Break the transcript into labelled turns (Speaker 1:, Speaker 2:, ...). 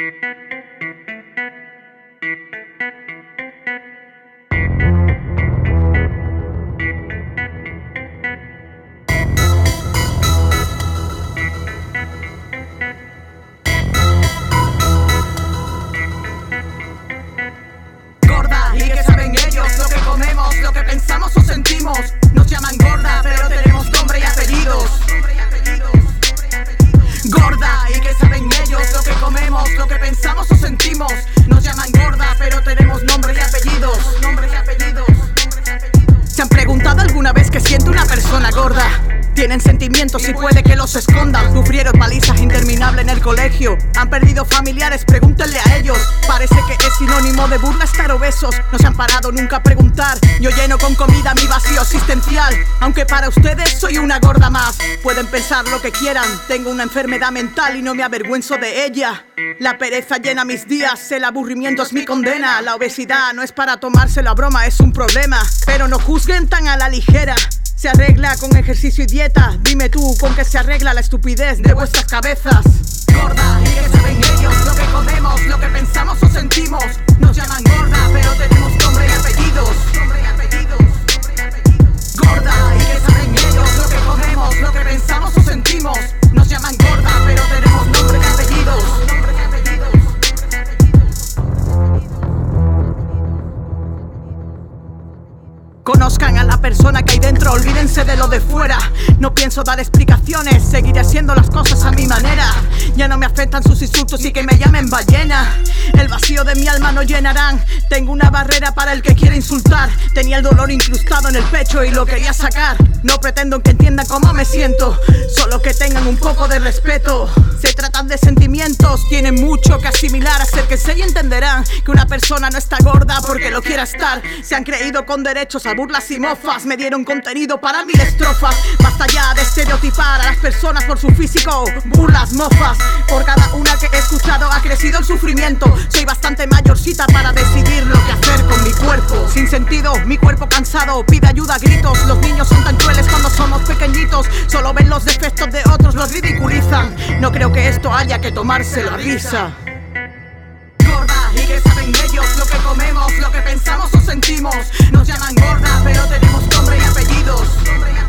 Speaker 1: Gorda, ¿y qué saben ellos? Lo que comemos, lo que pensamos o sentimos. Nos llaman gorda, pero tenemos nombre y apellidos. Gorda, ¿y qué saben ellos? Lo que comemos, lo que pensamos o sentimos. Nos llaman gorda, pero tenemos nombre y apellidos. ¿Se han preguntado alguna vez qué siente una persona gorda? Tienen sentimientos y puede que los escondan. Sufrieron palizas interminables en el colegio. Han perdido familiares, pregúntenle a ellos. Parece que es sinónimo de burla estar obesos. No se han parado nunca a preguntar. Yo lleno con comida mi vacío existencial. Aunque para ustedes soy una gorda más. Pueden pensar lo que quieran. Tengo una enfermedad mental y no me avergüenzo de ella. La pereza llena mis días, el aburrimiento es mi condena. La obesidad no es para tomárselo a broma, es un problema. Pero no juzguen tan a la ligera. Se arregla con ejercicio y dieta. Dime tú, ¿con qué se arregla la estupidez de vuestras cabezas? Gorda, ¿y qué saben ellos? Lo que comemos, lo que pensamos o sentimos. Nos llaman gorda, pero tenemos nombre y apellidos. Gorda, ¿y qué saben ellos? Lo que comemos, lo que pensamos o sentimos. Nos llaman gorda, pero tenemos nombre y apellidos. Conozcan a la persona que hay dentro, olvídense de lo de fuera. No pienso dar explicaciones, seguiré haciendo las cosas a mi manera. Ya no me afectan sus insultos y que me llamen ballena. El vacío de mi alma no llenarán. Tengo una barrera para el que quiere insultar. Tenía el dolor incrustado en el pecho y lo quería sacar. No pretendo que entiendan cómo me siento, solo que tengan un poco de respeto. Se tratan de sentimientos, tienen mucho que asimilar. Acérquense y entenderán que una persona no está gorda porque lo quiera estar. Se han creído con derechos a burlas y mofas. Me dieron contenido para 1000 estrofas. Basta ya de estereotipar a las personas por su físico. Burlas, mofas. Por cada una que he escuchado ha crecido el sufrimiento. Soy bastante mayorcita para decidir lo que hacer con mi cuerpo. Sin sentido, mi cuerpo cansado pide ayuda a gritos. Los niños son tan crueles cuando somos pequeñitos. Solo ven los defectos de otros, los ridiculizan. No creo que esto haya que tomárselo a risa. Gorda, ¿y qué saben ellos? Lo que comemos, lo que pensamos o sentimos. Nos llaman gorda, pero tenemos nombre y apellidos.